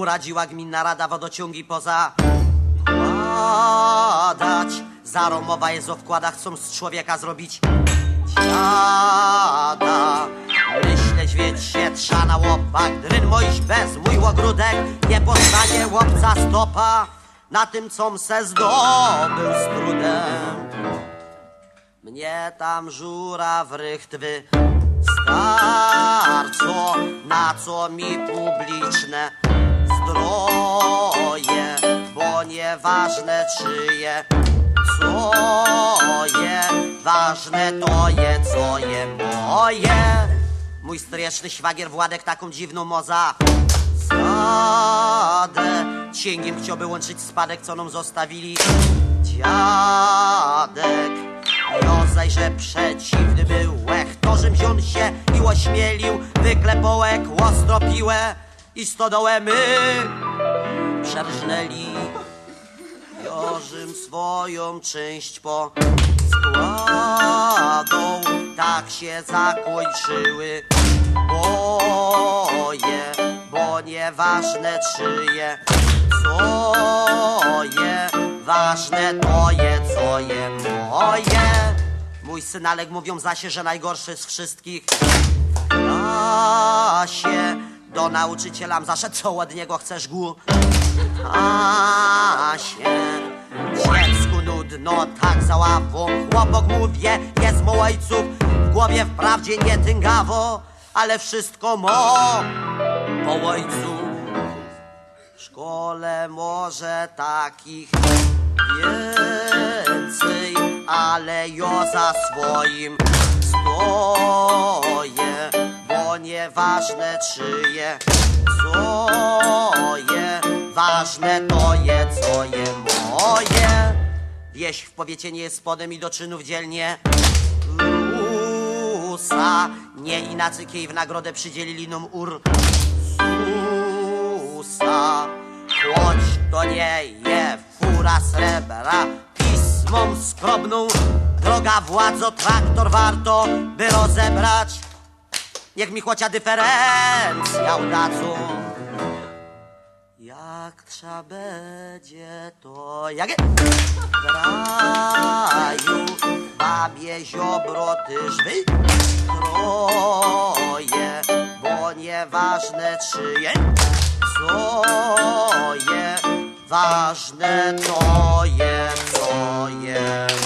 Uradziła gminna rada wodociągi poza kładać. Zaromowa jest o wkładach, chcą z człowieka zrobić dziada. Myśleć, wiedź się trza na łopak, dryn moiś bez mój ogródek. Nie postanie łopca stopa na tym, com se zdobył z trudem. Mnie tam żura w rychtwy starco, na co mi publiczne zdroje, bo nieważne czyje, co je, ważne to je, co je moje. Mój stryjeczny szwagier Władek taką dziwną moza zadę. Cięgiem chciałby łączyć spadek, co nam zostawili dziadek. Jozaj, że przeciwny był łech, to żem zion się i ośmielił, wyklepołek, łostropiłę i stodołę my przerżnęli. Jorzym swoją część po składą, tak się zakończyły boje, bo nieważne czyje, co je, ważne to je, co je moje. Mój syn Alek mówią zasie, że najgorszy z wszystkich w klasie. Do nauczycielam zaszedł, co od niego chcesz głupasie. Dziecku nudno, tak za ławą, chłopok mówię, jest mu ojców. W głowie wprawdzie nie tyngawo, ale wszystko po ojcu. W szkole może takich więcej, ale ja za swoim stoję, bo nieważne czyje, co je, ważne to je, co je moje. Wieś w powiecie nie jest spodem i do czynów dzielnie rusa. Nie inacy kiej w nagrodę przydzielili nam Ursusa. Choć to nie je fura srebra, pismom skrobną, droga władzo, traktor warto by rozebrać. Niech mi chłocia dyferencja udadzą. Jak trzeba będzie, to jak w kraju babie ziobro tyżby troje, bo nieważne czyje, co je, ważne to je, co je.